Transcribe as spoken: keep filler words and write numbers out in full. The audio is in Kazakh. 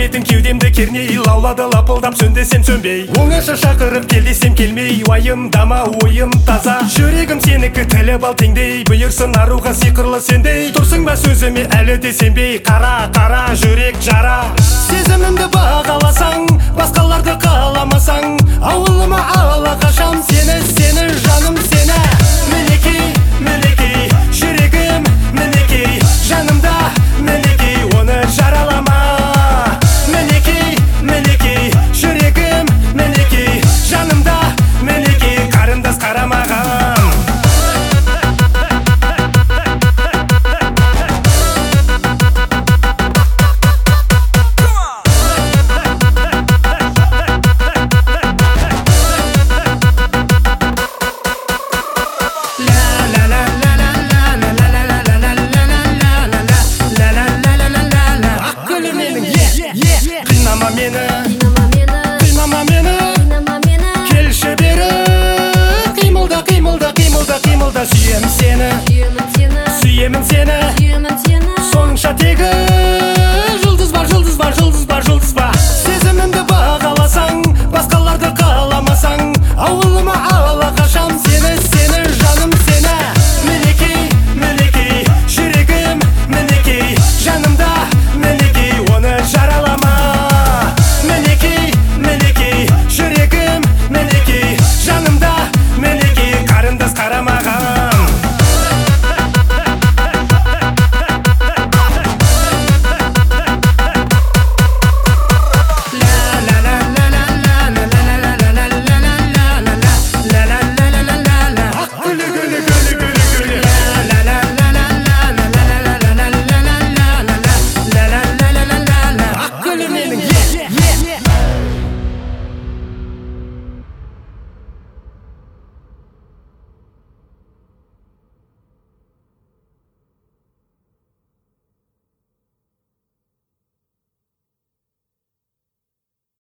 кернейтін кеудемді керней, лаулады лапылдап сөн десем сөнбей, оңаша шақырып кел десем келмей, уайымдама ойым таза, жүрегім сенікі тіліп ал теңдей, бұйырсын аруға сиқырлы сендей, тұрсың ба сөзіме әлі де сенбей, қара қара жүрек жара. Сезімімді бағаласаң, басқаларды қаламасаң, ауылыма ала қашам сені, сені жаным сені. Мінекей, мінекей, жүрегім мінекей, жанымда мінекей, оны жаралама. Мінекей, мінекей, жүрегім мінекей, жанымда мінекей, қарындас қарамаған. Қинама мені, қинама мені, келші бері, қимылда, қимылда, қимылда, қимылда, сүйемін сені, сүйемін сені.